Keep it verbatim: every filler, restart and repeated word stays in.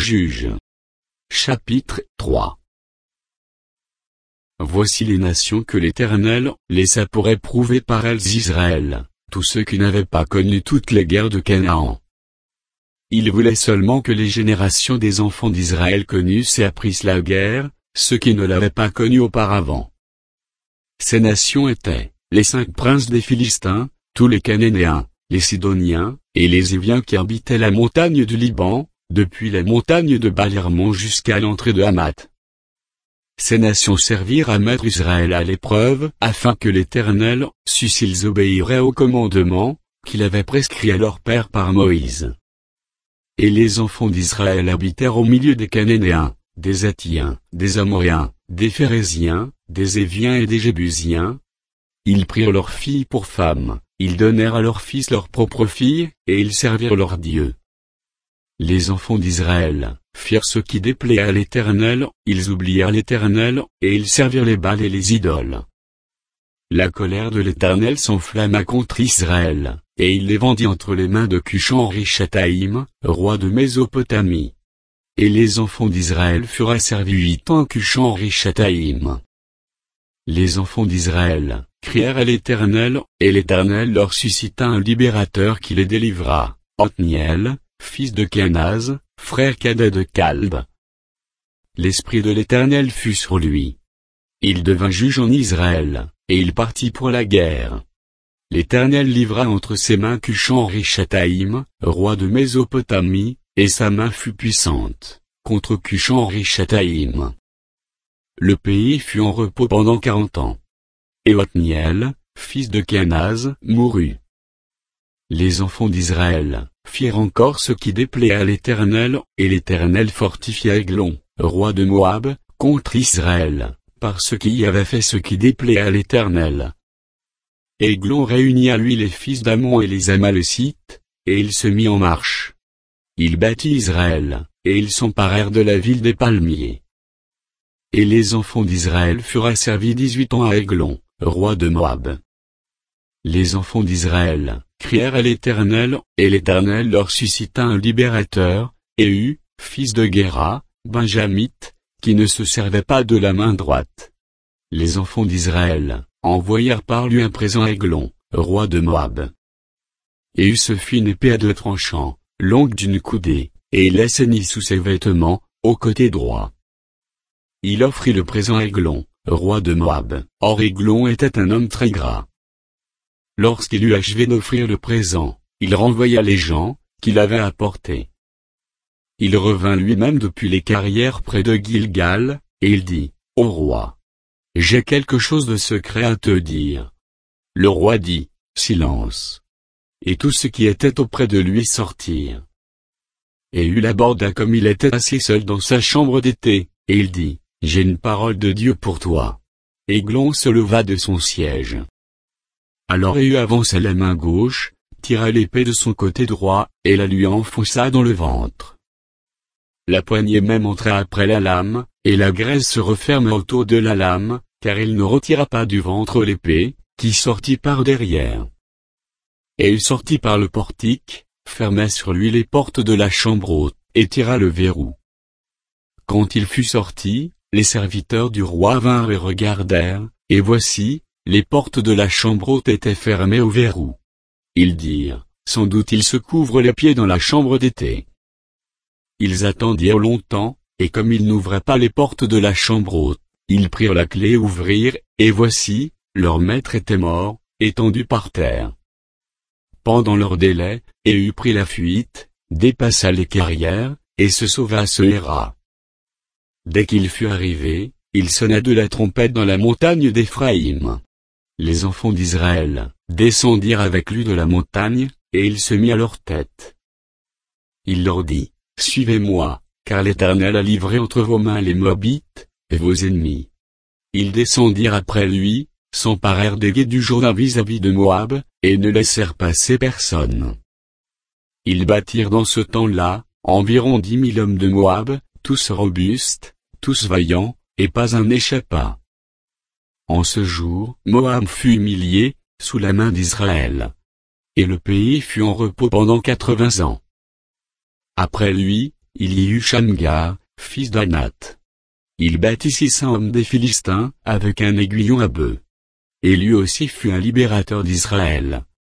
Juges. Chapitre trois. Voici les nations que l'Éternel laissa pour éprouver par elles Israël, tous ceux qui n'avaient pas connu toutes les guerres de Canaan. Il voulait seulement que les générations des enfants d'Israël connussent et apprissent la guerre, ceux qui ne l'avaient pas connue auparavant. Ces nations étaient les cinq princes des Philistins, tous les Cananéens, les Sidoniens, et les Hiviens qui habitaient la montagne du Liban, depuis la montagne de Baal-Hermon jusqu'à l'entrée de Hamath. Ces nations servirent à mettre Israël à l'épreuve, afin que l'Éternel sût s'ils obéiraient au commandement qu'il avait prescrit à leur père par Moïse. Et les enfants d'Israël habitèrent au milieu des Cananéens, des Héthiens, des Amoréens, des Phéréziens, des Éviens et des Jébusiens. Ils prirent leurs filles pour femmes, ils donnèrent à leurs fils leurs propres filles, et ils servirent leurs dieux. Les enfants d'Israël firent ce qui déplaît à l'Éternel, ils oublièrent l'Éternel, et ils servirent les Baals et les idoles. La colère de l'Éternel s'enflamma contre Israël, et il les vendit entre les mains de Cushan-Rishathaïm, roi de Mésopotamie. Et les enfants d'Israël furent asservis huit ans à Cushan-Rishathaïm. Les enfants d'Israël crièrent à l'Éternel, et l'Éternel leur suscita un libérateur qui les délivra, Othniel, fils de Kenaz, frère cadet de Caleb. L'esprit de l'Éternel fut sur lui. Il devint juge en Israël, et il partit pour la guerre. L'Éternel livra entre ses mains Cushan-Rishathaïm, roi de Mésopotamie, et sa main fut puissante, contre Cushan-Rishathaïm. Le pays fut en repos pendant quarante ans. Et Othniel, fils de Kenaz, mourut. Les enfants d'Israël firent encore ce qui déplaît à l'Éternel, et l'Éternel fortifia Églon, roi de Moab, contre Israël, parce qu'il y avait fait ce qui déplaît à l'Éternel. Églon réunit à lui les fils d'Ammon et les Amalécites, et il se mit en marche. Il battit Israël, et ils s'emparèrent de la ville des palmiers. Et les enfants d'Israël furent asservis dix-huit ans à Églon, roi de Moab. Les enfants d'Israël crièrent à l'Éternel, et l'Éternel leur suscita un libérateur, Éhu, fils de Guéra, benjamite, qui ne se servait pas de la main droite. Les enfants d'Israël envoyèrent par lui un présent à Églon, roi de Moab. Éhu se fit une épée à deux tranchants, longue d'une coudée, et il l'assaignit sous ses vêtements, au côté droit. Il offrit le présent à Églon, roi de Moab. Or Églon était un homme très gras. Lorsqu'il eut achevé d'offrir le présent, il renvoya les gens qu'il avait apportés. Il revint lui-même depuis les carrières près de Gilgal, et il dit, « Ô roi, j'ai quelque chose de secret à te dire. » Le roi dit, « Silence. » Et tous ceux qui étaient auprès de lui sortirent. Éhu l'aborda comme il était assis seul dans sa chambre d'été, et il dit, « J'ai une parole de Dieu pour toi. » Églon se leva de son siège. Alors Éhu avança la main gauche, tira l'épée de son côté droit, et la lui enfonça dans le ventre. La poignée même entra après la lame, et la graisse se referma autour de la lame, car il ne retira pas du ventre l'épée, qui sortit par derrière. Et il sortit par le portique, ferma sur lui les portes de la chambre haute, et tira le verrou. Quand il fut sorti, les serviteurs du roi vinrent et regardèrent, et voici, les portes de la chambre haute étaient fermées au verrou. Ils dirent, sans doute il se couvre les pieds dans la chambre d'été. Ils attendirent longtemps, et comme ils n'ouvraient pas les portes de la chambre haute, ils prirent la clé et ouvrirent, et voici, leur maître était mort, étendu par terre. Pendant leur délai, Éhu prit la fuite, dépassa les carrières, et se sauva à Sehéra. Dès qu'il fut arrivé, il sonna de la trompette dans la montagne d'Éphraïm. Les enfants d'Israël descendirent avec lui de la montagne, et il se mit à leur tête. Il leur dit, « Suivez-moi, car l'Éternel a livré entre vos mains les Moabites, et vos ennemis. » Ils descendirent après lui, s'emparèrent des gués du Jourdain vis-à-vis de Moab, et ne laissèrent passer personne. Ils battirent dans ce temps-là, environ dix mille hommes de Moab, tous robustes, tous vaillants, et pas un n'échappa. En ce jour, Moab fut humilié, sous la main d'Israël. Et le pays fut en repos pendant quatre-vingts ans. Après lui, il y eut Shamgar, fils d'Anath. Il battit six cents hommes des Philistins, avec un aiguillon à bœuf. Et lui aussi fut un libérateur d'Israël.